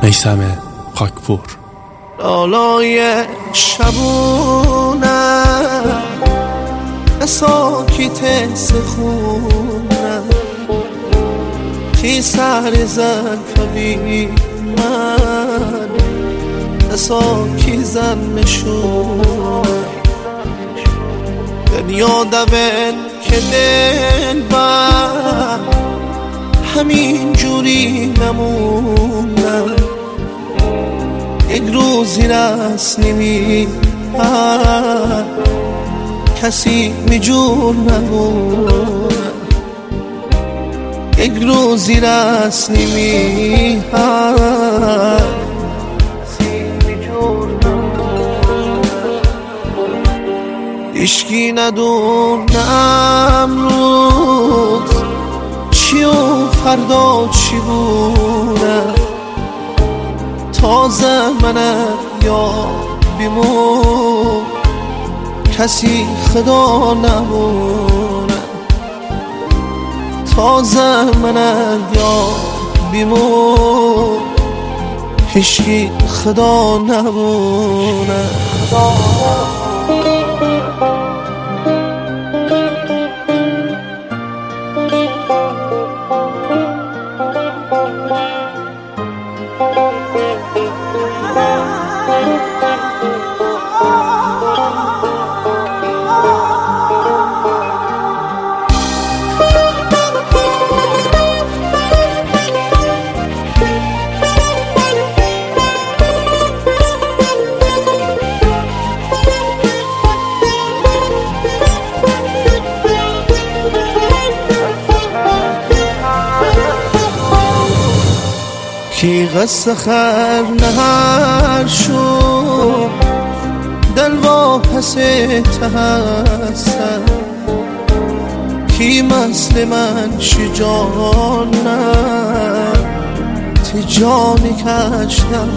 میثم خاکپور. لالای شبونه ساکت سخونه کی سر زلف بی من ساکی زن نشونه دنیا دبن که دل بر همین جوری نمونه یک روزی رست نمی کسی میجور نمونه یک روزی رست نمی کسی میجور نمونه اشکی ندونه امروز چی و فردا چی بونه تازه منه یا بیمون کسی خدا نمونه تازه منه یا بیمون هیچکی خدا نمونه کی قصه خر نهر شو دل واپس تحسن کی مثل من شجانه تجانی کشتم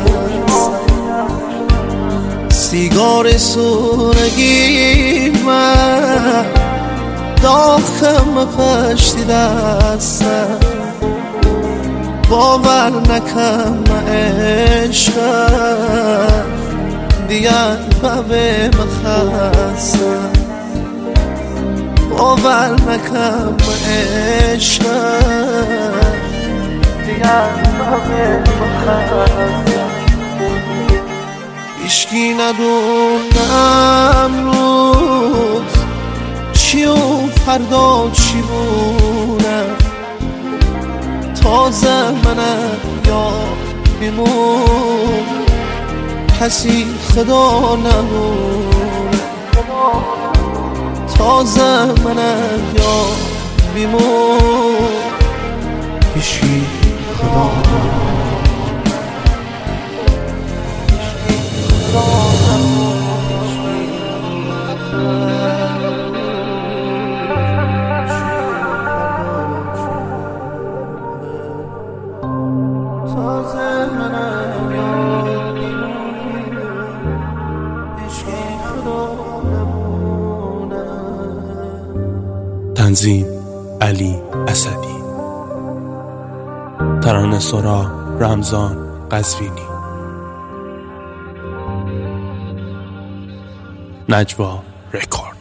سیگار سونگی من داخم پشتی دستم باور نکم عشقم دیگر به مخصم باور نکم عشقم دیگر به مخصم اشکی ندونم روز چی و فردا چی بونه تازه منه یا بیمون کسی خدا نمونه تازه منه یا بیمون هیچی خدا تنظیم علی اسدی، ترانه سرا رمضان قزوینی، نجوا رکورد.